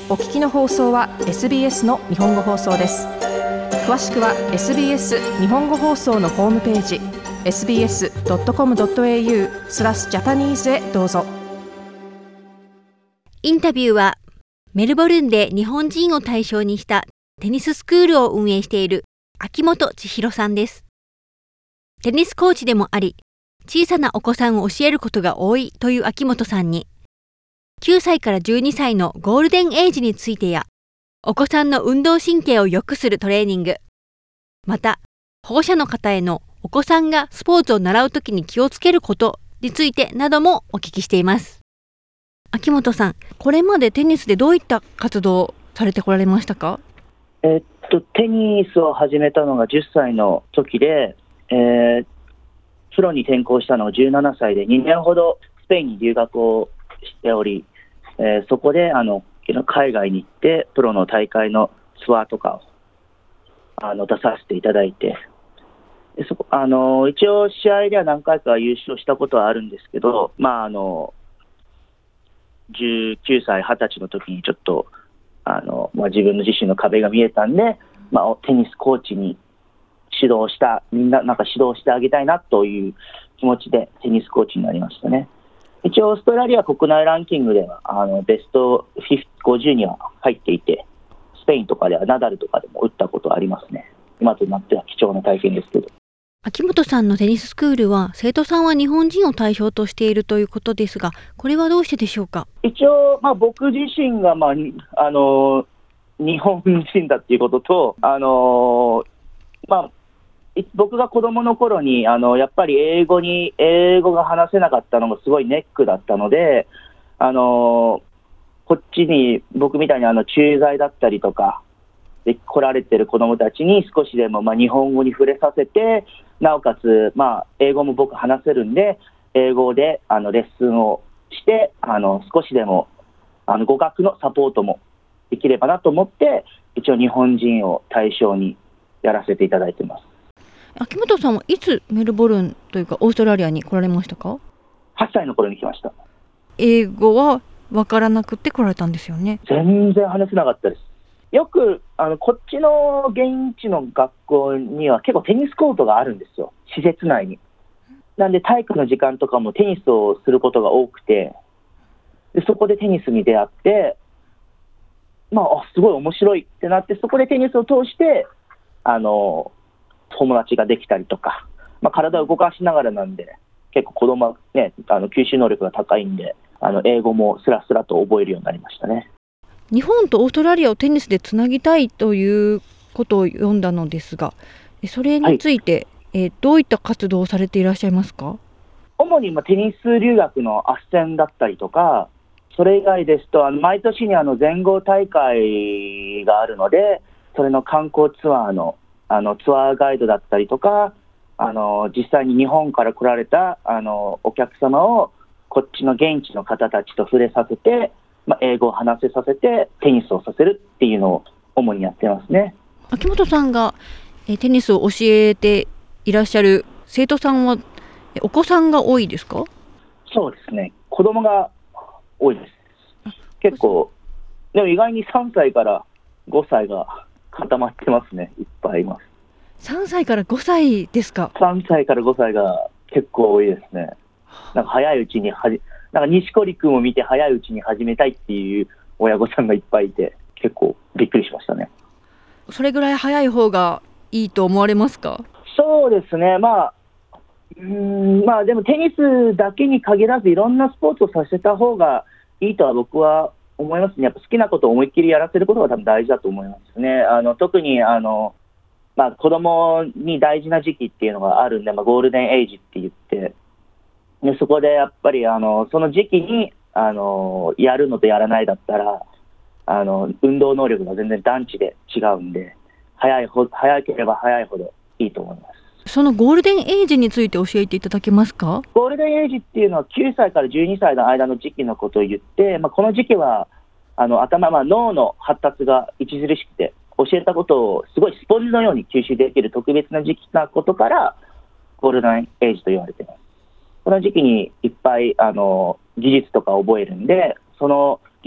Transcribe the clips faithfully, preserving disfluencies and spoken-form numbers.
お聞きの放送は エスビーエス の日本語放送です。詳しくは エスビーエス 日本語放送のホームページ エスビーエスドットコムドットエーユー スラスジャパニーズへどうぞ。 インタビューはメルボルンで日本人を対象にしたテニススクールを運営している秋元千尋さんです。テニスコーチでもあり、小さなお子さんを教えることが多いという秋元さんに、きゅうさいからじゅうにさいのゴールデンエイジについてや、お子さんの運動神経を良くするトレーニング、また保護者の方へのお子さんがスポーツを習うときに気をつけることについてなどもお聞きしています。秋元さん、これまでテニスでどういった活動をされてこられましたか？ えっと、テニスを始めたのがじゅっさいの時で、えー、プロに転向したのがじゅうななさいでにねんほどスペインに留学をしており、えー、そこであの海外に行ってプロの大会のツアーとかをあの出させていただいて、でそこあの一応試合では何回か優勝したことはあるんですけど、まああのじゅうきゅうさい、はたちの時にちょっとあの、まあ、自分の自身の壁が見えたんで、まあ、テニスコーチに指導した、みんななんか指導してあげたいなという気持ちでテニスコーチになりましたね。一応オーストラリア国内ランキングではあのベストごじゅうには入っていて、スペインとかではナダルとかでも打ったことはありますね。今となっては貴重な体験ですけど。 秋元さんのテニススクールは生徒さんは日本人を対象としているということですが、これはどうしてでしょうか？ 一応、まあ、僕自身が、まああの日本人だっていうことと、あのまあ僕が子供の頃にあのやっぱり英語に英語が話せなかったのがすごいネックだったので、あのこっちに僕みたいにあの駐在だったりとかで来られてる子供たちに少しでもまあ日本語に触れさせて、なおかつまあ英語も僕話せるんで、英語であのレッスンをしてあの少しでもあの語学のサポートもできればなと思って、一応日本人を対象にやらせていただいてます。 秋元さんはいつメルボルンというかオーストラリアに来られましたか？ はっさいの頃に来ました。 英語は分からなくて来られたんですよね？ 全然話せなかったです。よくあのこっちの現地の学校には結構テニスコートがあるんですよ、施設内に。なんで体育の時間とかもテニスをすることが多くて、でそこでテニスに出会って、まあ、あすごい面白いってなって、そこでテニスを通してあの友達ができたりとか、まあ、体を動かしながらなんで、結構子供は、ね、あの吸収能力が高いんで、あの英語もスラスラと覚えるようになりましたね。 日本とオーストラリアをテニスでつなぎたいということを読んだのですが、それについて、はい、えー、どういった活動をされていらっしゃいますか？ 主にテニス留学の斡旋だったりとか、それ以外ですとあの毎年にあの全豪大会があるので、それの観光ツアーのあのツアーガイドだったりとか、あの実際に日本から来られたあのお客様をこっちの現地の方たちと触れさせて、まあ、英語を話せさせてテニスをさせるっていうのを主にやってますね。 秋元さんがえテニスを教えていらっしゃる生徒さんはお子さんが多いですか？ そうですね、子供が多いです。結構でも意外にさんさいからごさいが固まってますね。いっぱいいます。 さんさいからごさいですか？ さんさいからごさいが結構多いですね。なんか早いうちにはじなんか錦織君を見て早いうちに始めたいっていう親御さんがいっぱいいて、結構びっくりしましたね。 それぐらい早い方がいいと思われますか？ そうですね、まあうーんまあでもテニスだけに限らずいろんなスポーツをさせた方がいいとは僕は思いますね。やっぱ好きなことを思いっきりやらせることが多分大事だと思いますね。あの特にあの、まあ、子供に大事な時期っていうのがあるんで、まあ、ゴールデンエイジって言って、でそこでやっぱりあのその時期にあのやるのとやらないだったらあの運動能力が全然段違で違うんで、早いほ早ければ早いほどいいと思います。 そのゴールデンエイジについて教えていただけますか？ ゴールデンエイジっていうのはきゅうさいからじゅうにさいの間の時期のことを言って、まあ、この時期はあの頭、まあ、脳の発達が著しくて、教えたことをすごいスポンジのように吸収できる特別な時期なことからゴールデンエイジと言われています。この時期にいっぱいあの技術とか覚えるんで、その技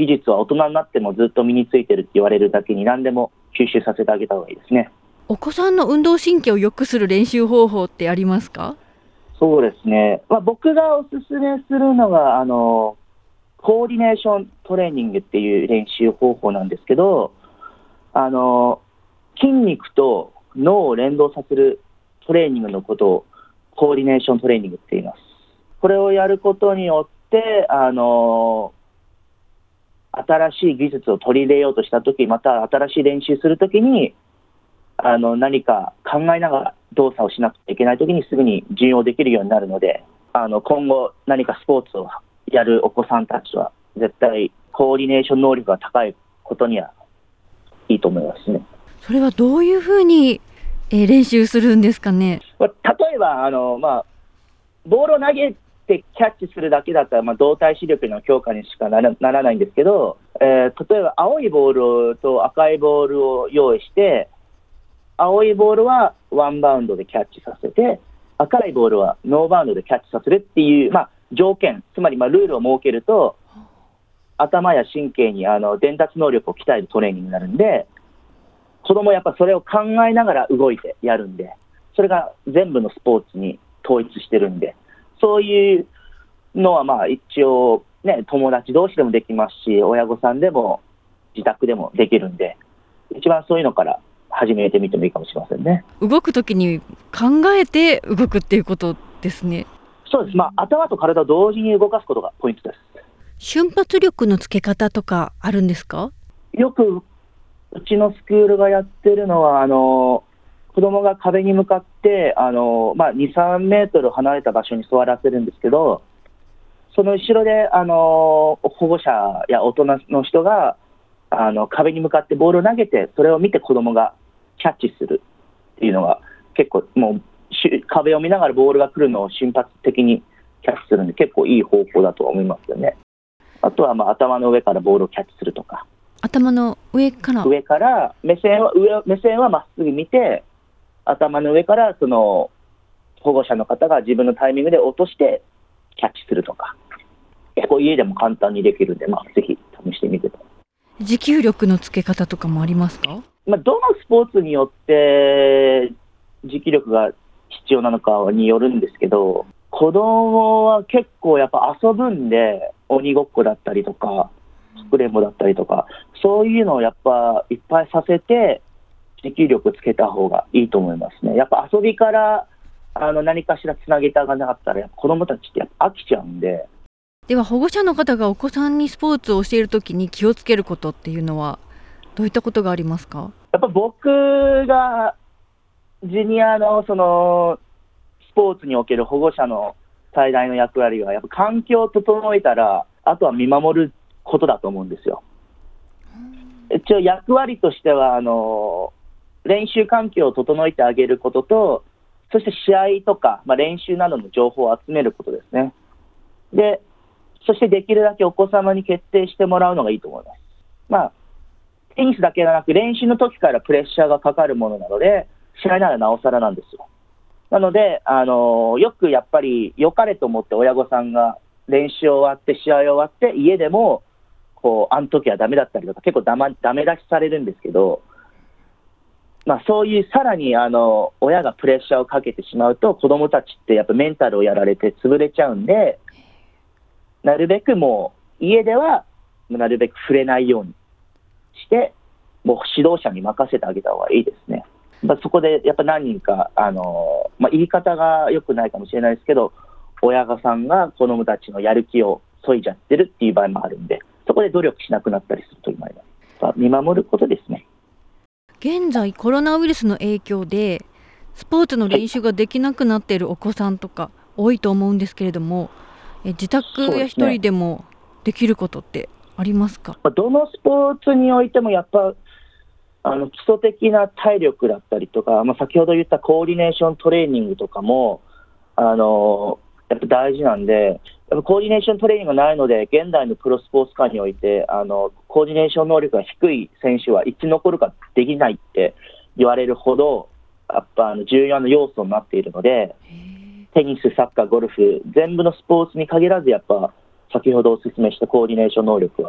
技術は大人になってもずっと身についてるって言われるだけに、何でも吸収させてあげた方がいいですね。 お子さんの運動神経を良くする練習方法ってありますか？ そうですね、まあ、僕がおすすめするのがあのコーディネーショントレーニングっていう練習方法なんですけど、あの筋肉と脳を連動させるトレーニングのことをコーディネーショントレーニングって言います。これをやることによってあの新しい技術を取り入れようとしたとき、また新しい練習するときにあの何か考えながら動作をしなくちゃいけないときにすぐに順応できるようになるので、あの今後何かスポーツをやるお子さんたちは絶対コーディネーション能力が高いことにはいいと思いますね。 それはどういうふうに、えー練習するんですかね？ 例えばあの、まあ、ボールを投げてキャッチするだけだったら、まあ、動体視力の強化にしかな ら, ならないんですけど、えー、例えば青いボールと赤いボールを用意して、青いボールはワンバウンドでキャッチさせて、赤いボールはノーバウンドでキャッチさせるっていう、まあ、条件、つまりまあルールを設けると、頭や神経にあの伝達能力を鍛えるトレーニングになるんで、子供はやっぱそれを考えながら動いてやるんで、それが全部のスポーツに統一してるんで、そういうのはまあ一応、ね、友達同士でもできますし、親御さんでも自宅でもできるんで、一番そういうのから始めてみてもいいかもしれませんね。 動くときに考えて動くっていうことですね。 そうです、まあ、頭と体を同時に動かすことがポイントです。 瞬発力のつけ方とかあるんですか？ よくうちのスクールがやってるのは、あの子供が壁に向かってあの、まあ、に、さんメートル離れた場所に座らせるんですけど、その後ろであの保護者や大人の人があの壁に向かってボールを投げて、それを見て子供がキャッチするっていうのが結構、もう壁を見ながらボールが来るのを瞬発的にキャッチするんで、結構いい方法だと思いますよね。あとはまあ頭の上からボールをキャッチするとか、 頭の上から上から目線は上目線はまっすぐ見て、頭の上からその保護者の方が自分のタイミングで落としてキャッチするとか、結構家でも簡単にできるんで、まあ、ぜひ試してみてください。 持久力のつけ方とかもありますか？ まあ、どのスポーツによって持久力が必要なのかによるんですけど、子供は結構やっぱ遊ぶんで、鬼ごっこだったりとかかくれんぼだったりとか、そういうのをやっぱいっぱいさせて持久力つけた方がいいと思いますね。やっぱ遊びからあの何かしらつなげてあげなかったら、やっぱ子供たちってやっぱ飽きちゃうんで。 では保護者の方がお子さんにスポーツを教えるときに気をつけることっていうのはどういったことがありますか？ やっぱ僕がジュニアのそのスポーツにおける保護者の最大の役割は、やっぱ環境を整えたらあとは見守ることだと思うんですよ。一応役割としてはあの練習環境を整えてあげることと、そして試合とか、まあ、練習などの情報を集めることですね。でそしてできるだけお子様に決定してもらうのがいいと思います。まあ、テニスだけではなく練習の時からプレッシャーがかかるものなので、試合ならなおさらなんですよ。なので、あのよくやっぱり良かれと思って親御さんが練習終わって試合終わって家でもこうあの時はダメだったりとか結構ダマダメ出しされるんですけど、まあ、そういうさらにあの親がプレッシャーをかけてしまうと、子どもたちってやっぱメンタルをやられて潰れちゃうんで、なるべくもう家ではなるべく触れないようにして、もう指導者に任せてあげた方がいいですね。まあ、そこでやっぱ何人かあの、まあ、言い方が良くないかもしれないですけど、親御さんが子どもたちのやる気を削いじゃってるっていう場合もあるんで、そこで努力しなくなったりするという場合もあります。見守ることですね。 現在コロナウイルスの影響でスポーツの練習ができなくなっているお子さんとか多いと思うんですけれども、え自宅や一人でもできることってありますか？ どのスポーツにおいてもやっぱあの基礎的な体力だったりとか、まあ、先ほど言ったコーディネーショントレーニングとかもあのやっぱ大事なんで、やっぱコーディネーショントレーニングがないので、現代のプロスポーツ界においてあのコーディネーション能力が低い選手は生き残るかできないって言われるほど、やっぱあの重要な要素になっているので、テニス、サッカー、ゴルフ全部のスポーツに限らず、やっぱ先ほどお勧めしたコーディネーション能力は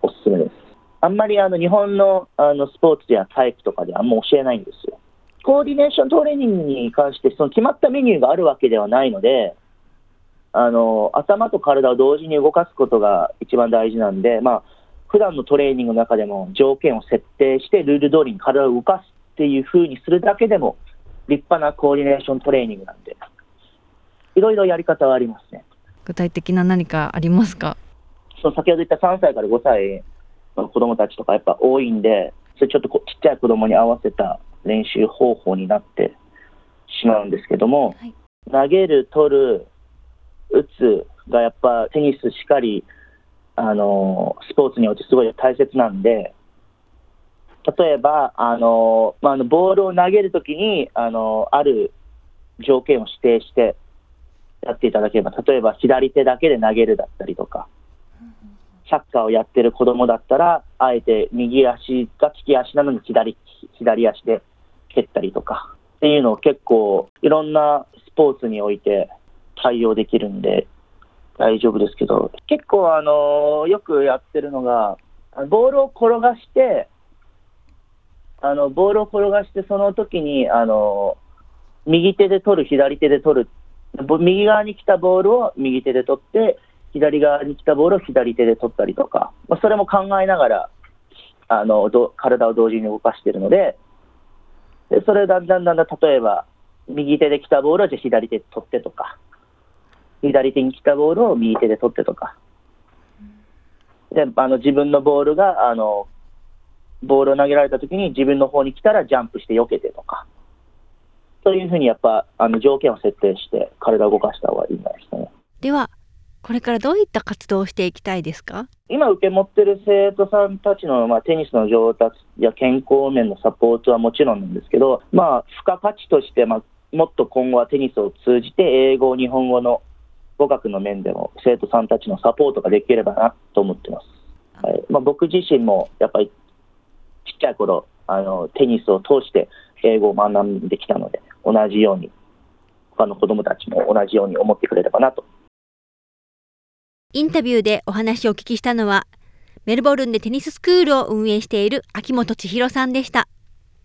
おすすめです。あんまりあの日本の、あのスポーツや体育とかであんま教えないんですよ。コーディネーショントレーニングに関してその決まったメニューがあるわけではないので、あの頭と体を同時に動かすことが一番大事なんで、まあ、普段のトレーニングの中でも条件を設定してルール通りに体を動かすっていう風にするだけでも立派なコーディネーショントレーニングなんで、いろいろやり方はありますね。 具体的な何かありますか？ その先ほど言ったさんさいからごさいの子どもたちとかやっぱ多いんで、それちょっとこちっちゃい子どもに合わせた練習方法になってしまうんですけども、はい、投げる、取る、打つがやっぱテニスしかりあのスポーツにおいてすごい大切なんで、例えばあの、まあ、あのボールを投げるときにあのある条件を指定してやっていただければ、例えば左手だけで投げるだったりとか、サッカーをやってる子供だったらあえて右足が利き足なのに 左, 左足で蹴ったりとかっていうのを結構いろんなスポーツにおいて対応できるんで大丈夫ですけど、結構あのよくやってるのがボールを転がしてあのボールを転がしてその時にあの右手で取る左手で取る、右側に来たボールを右手で取って左側に来たボールを左手で取ったりとか、まあ、それも考えながらあのど体を同時に動かしているので、でそれだんだんだんだん例えば右手で来たボールをじゃあ左手で取ってとか、左手に来たボールを右手で取ってとかで、あの自分のボールがあのボールを投げられたときに自分の方に来たらジャンプして避けてとか、そういうふうにやっぱあの条件を設定して体を動かした方がいいんですね。 ではこれからどういった活動をしていきたいですか？ 今受け持っている生徒さんたちの、まあ、テニスの上達や健康面のサポートはもちろんなんですけど、まあ、付加価値として、まあ、もっと今後はテニスを通じて英語、日本語の語学の面でも生徒さんたちのサポートができればなと思っています。はい、まあ、僕自身もやっぱりちっちゃい頃あのテニスを通して英語を学んできたので、同じように他の子どもたちも同じように思ってくれればなと。 インタビューでお話をお聞きしたのはメルボルンでテニススクールを運営している秋元千尋さんでした。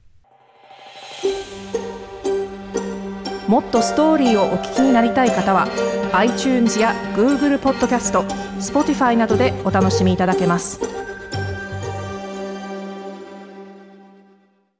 もっとストーリーをお聞きになりたい方は iTunes や Google ポッドキャスト、Spotify などでお楽しみいただけます。